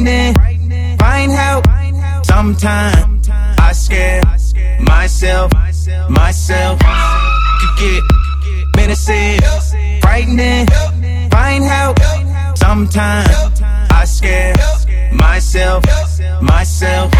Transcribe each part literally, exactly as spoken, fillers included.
frightening. Find help. Sometimes I scare myself. Myself could get menacing, frightening. Find help. Sometimes I scare myself. Myself.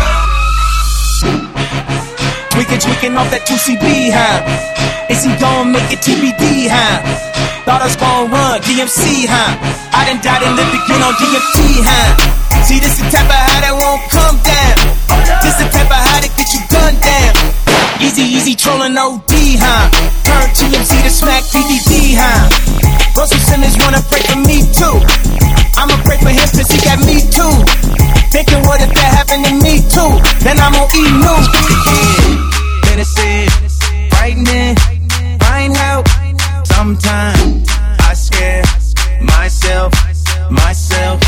Tweaking, tweaking off that two C B, huh? Is he gon' make it T B D, huh? Thought I was gon' run, D M C, huh? I done died and lived again on D M T, huh? See, this the type of how that won't come down. This the type of how that get you done down. Easy, easy trolling O D, huh? Turn T M Z to smack D V D, huh? Russell Simmons wanna pray for me too. I'ma pray for him cause he got me too. Thinking what if that happened to me too? Then I'm on E! News. Menacing, frightening, find help. Sometimes I scare myself, myself.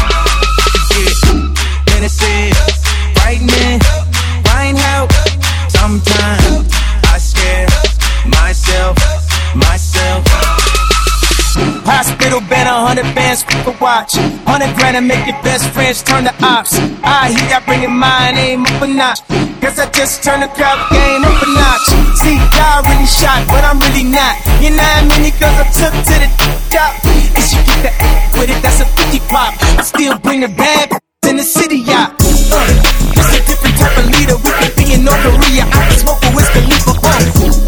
Menacing, frightening, find help. Sometimes I scare myself, myself. Hospital bed, a hundred bands, quick a watch. Hundred grand to make your best friends turn to ops. I hear y'all bringing my name up a notch. Guess I just turned the crowd game up a notch. See, y'all really shot, but I'm really not. You know how many girls I took to the top? And she get the ass with it, that's a fifty pop. I still bring her bad in the city, y'all. Uh, it's a different type of leader. We could be in North Korea. I can smoke a whiskey, leave a bump.